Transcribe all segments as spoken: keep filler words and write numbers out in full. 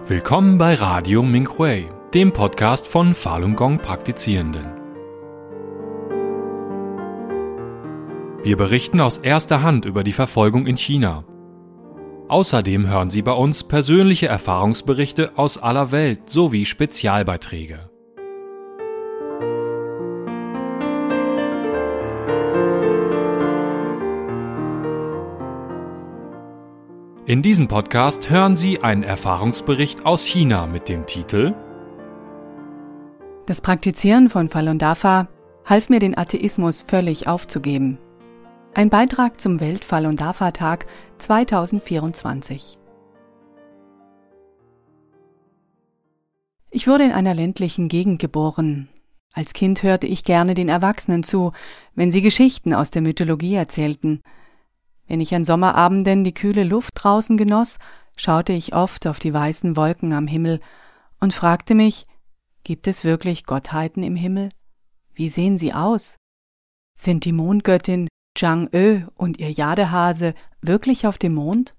Willkommen bei Radio Minhui, dem Podcast von Falun Gong Praktizierenden. Wir berichten aus erster Hand über die Verfolgung in China. Außerdem hören Sie bei uns persönliche Erfahrungsberichte aus aller Welt sowie Spezialbeiträge. In diesem Podcast hören Sie einen Erfahrungsbericht aus China mit dem Titel Das Praktizieren von Falun Dafa half mir, den Atheismus völlig aufzugeben. Ein Beitrag zum Welt-Falun Dafa-Tag zweitausendvierundzwanzig. Ich wurde in einer ländlichen Gegend geboren. Als Kind hörte ich gerne den Erwachsenen zu, wenn sie Geschichten aus der Mythologie erzählten. Wenn ich an Sommerabenden die kühle Luft draußen genoss, schaute ich oft auf die weißen Wolken am Himmel und fragte mich, gibt es wirklich Gottheiten im Himmel? Wie sehen sie aus? Sind die Mondgöttin Chang'e und ihr Jadehase wirklich auf dem Mond?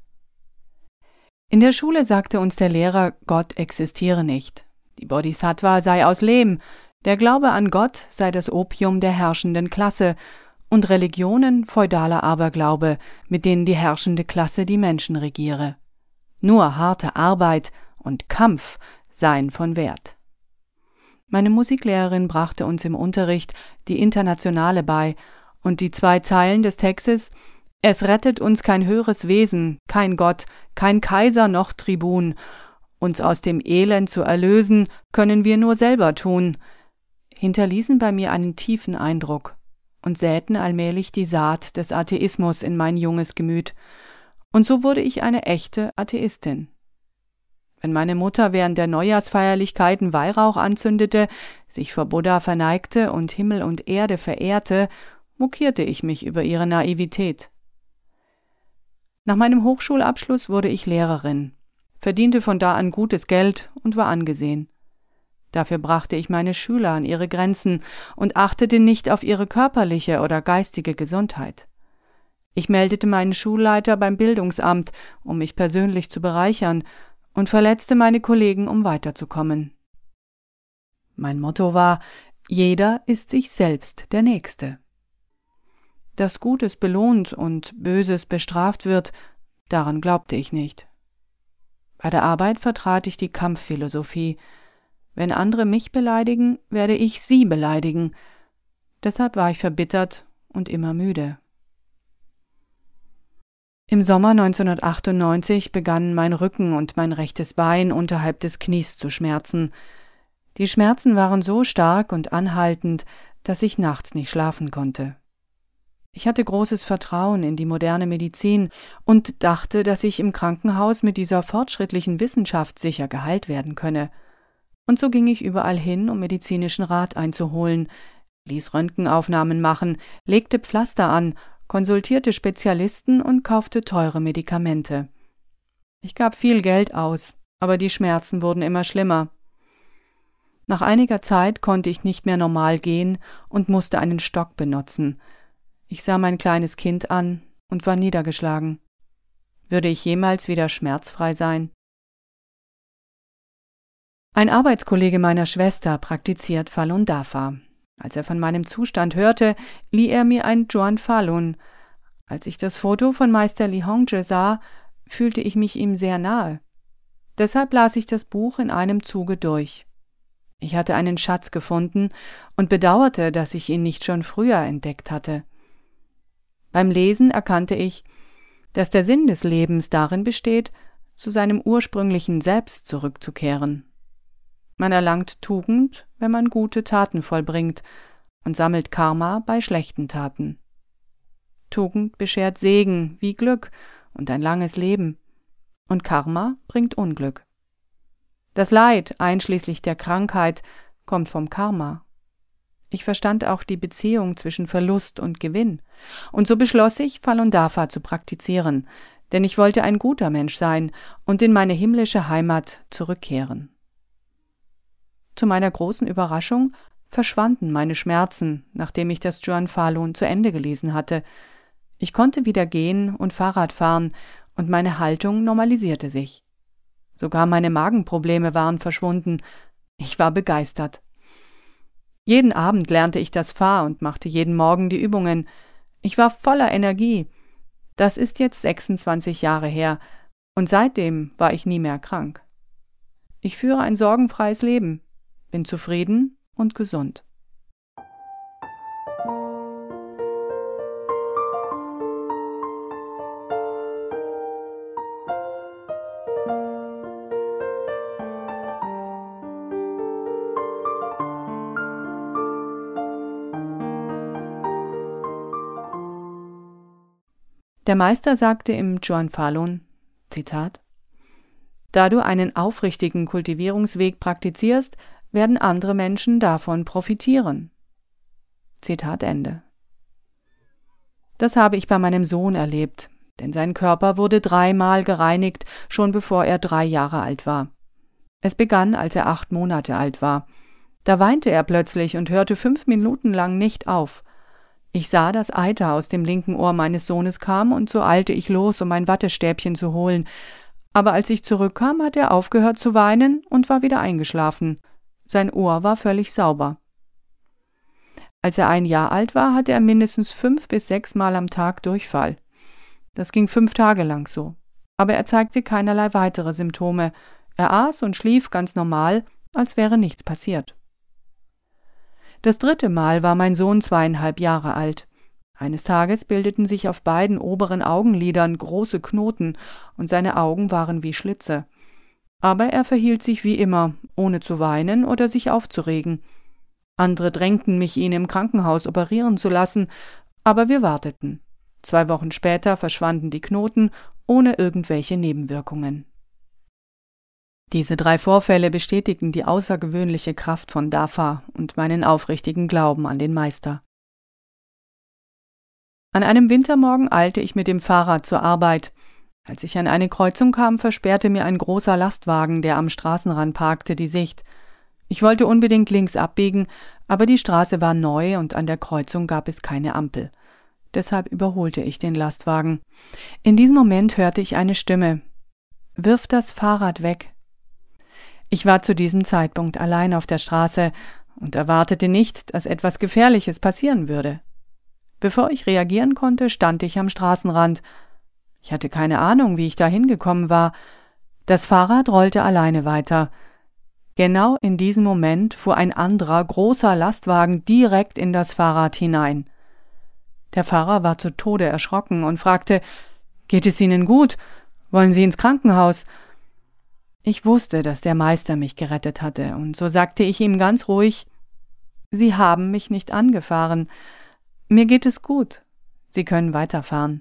In der Schule sagte uns der Lehrer, Gott existiere nicht. Die Bodhisattva sei aus Lehm, der Glaube an Gott sei das Opium der herrschenden Klasse und Religionen feudaler Aberglaube, mit denen die herrschende Klasse die Menschen regiere. Nur harte Arbeit und Kampf seien von Wert. Meine Musiklehrerin brachte uns im Unterricht die Internationale bei und die zwei Zeilen des Textes »Es rettet uns kein höheres Wesen, kein Gott, kein Kaiser noch Tribun. Uns aus dem Elend zu erlösen, können wir nur selber tun«, hinterließen bei mir einen tiefen Eindruck und säten allmählich die Saat des Atheismus in mein junges Gemüt. Und so wurde ich eine echte Atheistin. Wenn meine Mutter während der Neujahrsfeierlichkeiten Weihrauch anzündete, sich vor Buddha verneigte und Himmel und Erde verehrte, mokierte ich mich über ihre Naivität. Nach meinem Hochschulabschluss wurde ich Lehrerin, verdiente von da an gutes Geld und war angesehen. Dafür brachte ich meine Schüler an ihre Grenzen und achtete nicht auf ihre körperliche oder geistige Gesundheit. Ich meldete meinen Schulleiter beim Bildungsamt, um mich persönlich zu bereichern, und verletzte meine Kollegen, um weiterzukommen. Mein Motto war, jeder ist sich selbst der Nächste. Dass Gutes belohnt und Böses bestraft wird, daran glaubte ich nicht. Bei der Arbeit vertrat ich die Kampfphilosophie. Wenn andere mich beleidigen, werde ich sie beleidigen. Deshalb war ich verbittert und immer müde. Im Sommer neunzehnhundertachtundneunzig begannen mein Rücken und mein rechtes Bein unterhalb des Knies zu schmerzen. Die Schmerzen waren so stark und anhaltend, dass ich nachts nicht schlafen konnte. Ich hatte großes Vertrauen in die moderne Medizin und dachte, dass ich im Krankenhaus mit dieser fortschrittlichen Wissenschaft sicher geheilt werden könne. Und so ging ich überall hin, um medizinischen Rat einzuholen, ließ Röntgenaufnahmen machen, legte Pflaster an, konsultierte Spezialisten und kaufte teure Medikamente. Ich gab viel Geld aus, aber die Schmerzen wurden immer schlimmer. Nach einiger Zeit konnte ich nicht mehr normal gehen und musste einen Stock benutzen. Ich sah mein kleines Kind an und war niedergeschlagen. Würde ich jemals wieder schmerzfrei sein? Ein Arbeitskollege meiner Schwester praktiziert Falun Dafa. Als er von meinem Zustand hörte, lieh er mir ein Zhuan Falun. Als ich das Foto von Meister Li Hongzhi sah, fühlte ich mich ihm sehr nahe. Deshalb las ich das Buch in einem Zuge durch. Ich hatte einen Schatz gefunden und bedauerte, dass ich ihn nicht schon früher entdeckt hatte. Beim Lesen erkannte ich, dass der Sinn des Lebens darin besteht, zu seinem ursprünglichen Selbst zurückzukehren. Man erlangt Tugend, wenn man gute Taten vollbringt, und sammelt Karma bei schlechten Taten. Tugend beschert Segen wie Glück und ein langes Leben, und Karma bringt Unglück. Das Leid, einschließlich der Krankheit, kommt vom Karma. Ich verstand auch die Beziehung zwischen Verlust und Gewinn, und so beschloss ich, Falun Dafa zu praktizieren, denn ich wollte ein guter Mensch sein und in meine himmlische Heimat zurückkehren. Zu meiner großen Überraschung verschwanden meine Schmerzen, nachdem ich das Zhuan Falun zu Ende gelesen hatte. Ich konnte wieder gehen und Fahrrad fahren und meine Haltung normalisierte sich. Sogar meine Magenprobleme waren verschwunden. Ich war begeistert. Jeden Abend lernte ich das Fa und machte jeden Morgen die Übungen. Ich war voller Energie. Das ist jetzt sechsundzwanzig Jahre her und seitdem war ich nie mehr krank. Ich führe ein sorgenfreies Leben, bin zufrieden und gesund. Der Meister sagte im Chuan Falun, Zitat, da du einen aufrichtigen Kultivierungsweg praktizierst, werden andere Menschen davon profitieren. Zitat Ende. Das habe ich bei meinem Sohn erlebt, denn sein Körper wurde dreimal gereinigt, schon bevor er drei Jahre alt war. Es begann, als er acht Monate alt war. Da weinte er plötzlich und hörte fünf Minuten lang nicht auf. Ich sah, dass Eiter aus dem linken Ohr meines Sohnes kam und so eilte ich los, um ein Wattestäbchen zu holen. Aber als ich zurückkam, hat er aufgehört zu weinen und war wieder eingeschlafen. Sein Ohr war völlig sauber. Als er ein Jahr alt war, hatte er mindestens fünf bis sechs Mal am Tag Durchfall. Das ging fünf Tage lang so. Aber er zeigte keinerlei weitere Symptome. Er aß und schlief ganz normal, als wäre nichts passiert. Das dritte Mal war mein Sohn zweieinhalb Jahre alt. Eines Tages bildeten sich auf beiden oberen Augenlidern große Knoten und seine Augen waren wie Schlitze. Aber er verhielt sich wie immer, ohne zu weinen oder sich aufzuregen. Andere drängten mich, ihn im Krankenhaus operieren zu lassen, aber wir warteten. Zwei Wochen später verschwanden die Knoten ohne irgendwelche Nebenwirkungen. Diese drei Vorfälle bestätigten die außergewöhnliche Kraft von Dafa und meinen aufrichtigen Glauben an den Meister. An einem Wintermorgen eilte ich mit dem Fahrrad zur Arbeit. Als ich an eine Kreuzung kam, versperrte mir ein großer Lastwagen, der am Straßenrand parkte, die Sicht. Ich wollte unbedingt links abbiegen, aber die Straße war neu und an der Kreuzung gab es keine Ampel. Deshalb überholte ich den Lastwagen. In diesem Moment hörte ich eine Stimme. »Wirf das Fahrrad weg!« Ich war zu diesem Zeitpunkt allein auf der Straße und erwartete nicht, dass etwas Gefährliches passieren würde. Bevor ich reagieren konnte, stand ich am Straßenrand. Ich hatte keine Ahnung, wie ich da hingekommen war. Das Fahrrad rollte alleine weiter. Genau in diesem Moment fuhr ein anderer, großer Lastwagen direkt in das Fahrrad hinein. Der Fahrer war zu Tode erschrocken und fragte, »Geht es Ihnen gut? Wollen Sie ins Krankenhaus?« Ich wusste, dass der Meister mich gerettet hatte, und so sagte ich ihm ganz ruhig, »Sie haben mich nicht angefahren. Mir geht es gut. Sie können weiterfahren.«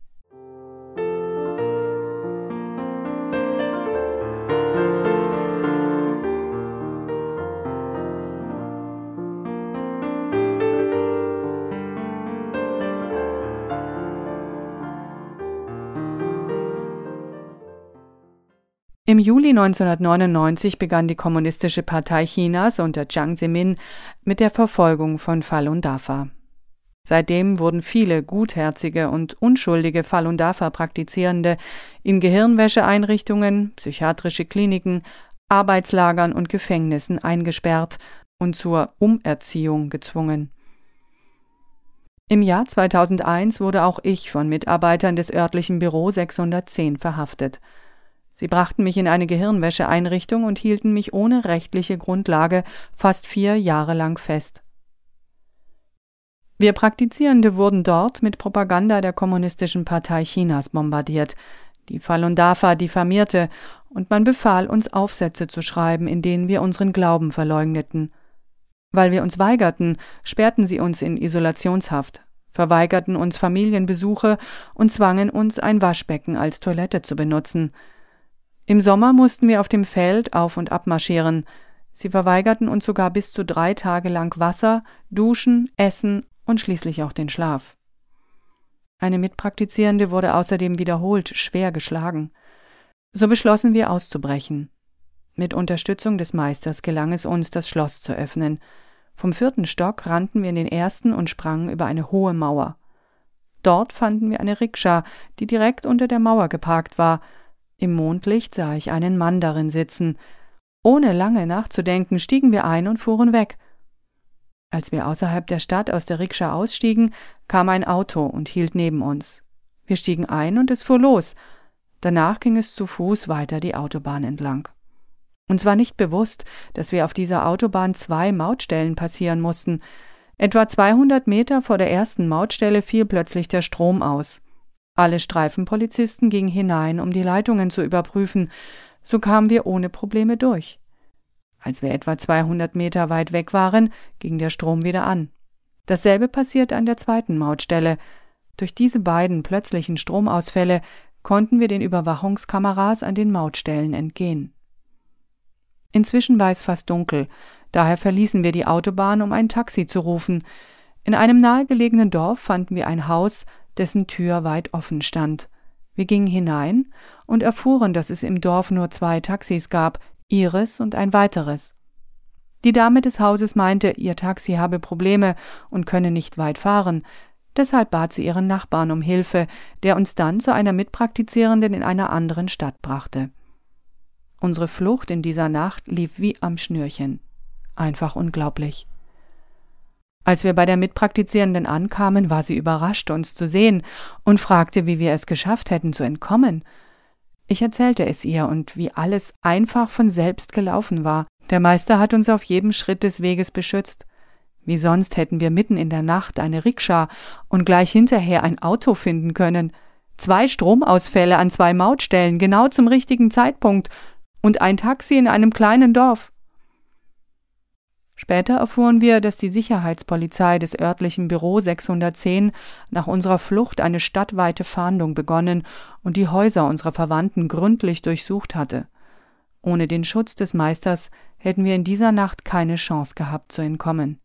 Im Juli neunzehnhundertneunundneunzig begann die Kommunistische Partei Chinas unter Jiang Zemin mit der Verfolgung von Falun Dafa. Seitdem wurden viele gutherzige und unschuldige Falun Dafa-Praktizierende in Gehirnwäscheeinrichtungen, psychiatrische Kliniken, Arbeitslagern und Gefängnissen eingesperrt und zur Umerziehung gezwungen. Im Jahr zweitausendeins wurde auch ich von Mitarbeitern des örtlichen Büro sechshundertzehn verhaftet. Sie brachten mich in eine Gehirnwäscheeinrichtung und hielten mich ohne rechtliche Grundlage fast vier Jahre lang fest. Wir Praktizierende wurden dort mit Propaganda der Kommunistischen Partei Chinas bombardiert, die Falun Dafa diffamierte, und man befahl uns, Aufsätze zu schreiben, in denen wir unseren Glauben verleugneten. Weil wir uns weigerten, sperrten sie uns in Isolationshaft, verweigerten uns Familienbesuche und zwangen uns, ein Waschbecken als Toilette zu benutzen. Im Sommer mussten wir auf dem Feld auf- und abmarschieren. Sie verweigerten uns sogar bis zu drei Tage lang Wasser, Duschen, Essen und schließlich auch den Schlaf. Eine Mitpraktizierende wurde außerdem wiederholt schwer geschlagen. So beschlossen wir auszubrechen. Mit Unterstützung des Meisters gelang es uns, das Schloss zu öffnen. Vom vierten Stock rannten wir in den ersten und sprangen über eine hohe Mauer. Dort fanden wir eine Rikscha, die direkt unter der Mauer geparkt war. Im Mondlicht sah ich einen Mann darin sitzen. Ohne lange nachzudenken, stiegen wir ein und fuhren weg. Als wir außerhalb der Stadt aus der Rikscha ausstiegen, kam ein Auto und hielt neben uns. Wir stiegen ein und es fuhr los. Danach ging es zu Fuß weiter die Autobahn entlang. Uns war nicht bewusst, dass wir auf dieser Autobahn zwei Mautstellen passieren mussten. Etwa zweihundert Meter vor der ersten Mautstelle fiel plötzlich der Strom aus. Alle Streifenpolizisten gingen hinein, um die Leitungen zu überprüfen. So kamen wir ohne Probleme durch. Als wir etwa zweihundert Meter weit weg waren, ging der Strom wieder an. Dasselbe passierte an der zweiten Mautstelle. Durch diese beiden plötzlichen Stromausfälle konnten wir den Überwachungskameras an den Mautstellen entgehen. Inzwischen war es fast dunkel, daher verließen wir die Autobahn, um ein Taxi zu rufen. In einem nahegelegenen Dorf fanden wir ein Haus, dessen Tür weit offen stand. Wir gingen hinein und erfuhren, dass es im Dorf nur zwei Taxis gab, ihres und ein weiteres. Die Dame des Hauses meinte, ihr Taxi habe Probleme und könne nicht weit fahren. Deshalb bat sie ihren Nachbarn um Hilfe, der uns dann zu einer Mitpraktizierenden in einer anderen Stadt brachte. Unsere Flucht in dieser Nacht lief wie am Schnürchen. Einfach unglaublich. Als wir bei der Mitpraktizierenden ankamen, war sie überrascht, uns zu sehen und fragte, wie wir es geschafft hätten, zu entkommen. Ich erzählte es ihr und wie alles einfach von selbst gelaufen war. Der Meister hat uns auf jedem Schritt des Weges beschützt. Wie sonst hätten wir mitten in der Nacht eine Rikscha und gleich hinterher ein Auto finden können. Zwei Stromausfälle an zwei Mautstellen, genau zum richtigen Zeitpunkt, und ein Taxi in einem kleinen Dorf. Später erfuhren wir, dass die Sicherheitspolizei des örtlichen Büro sechshundertzehn nach unserer Flucht eine stadtweite Fahndung begonnen und die Häuser unserer Verwandten gründlich durchsucht hatte. Ohne den Schutz des Meisters hätten wir in dieser Nacht keine Chance gehabt zu entkommen.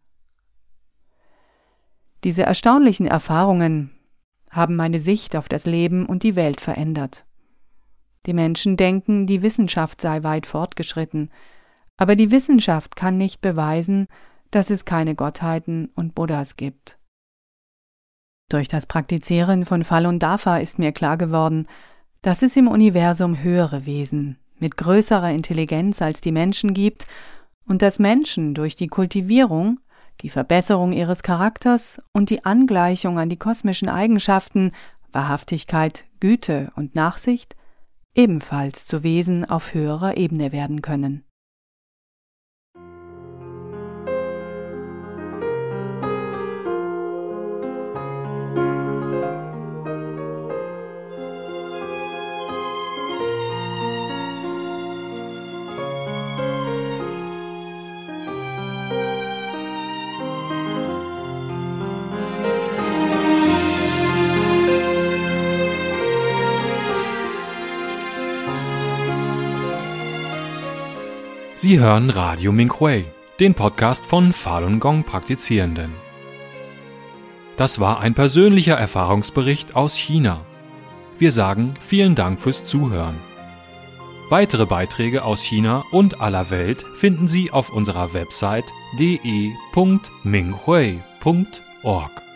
Diese erstaunlichen Erfahrungen haben meine Sicht auf das Leben und die Welt verändert. Die Menschen denken, die Wissenschaft sei weit fortgeschritten, aber die Wissenschaft kann nicht beweisen, dass es keine Gottheiten und Buddhas gibt. Durch das Praktizieren von Falun Dafa ist mir klar geworden, dass es im Universum höhere Wesen mit größerer Intelligenz als die Menschen gibt und dass Menschen durch die Kultivierung, die Verbesserung ihres Charakters und die Angleichung an die kosmischen Eigenschaften, Wahrhaftigkeit, Güte und Nachsicht ebenfalls zu Wesen auf höherer Ebene werden können. Sie hören Radio Mingyue, den Podcast von Falun Gong Praktizierenden. Das war ein persönlicher Erfahrungsbericht aus China. Wir sagen vielen Dank fürs Zuhören. Weitere Beiträge aus China und aller Welt finden Sie auf unserer Website d e punkt mingyue punkt org.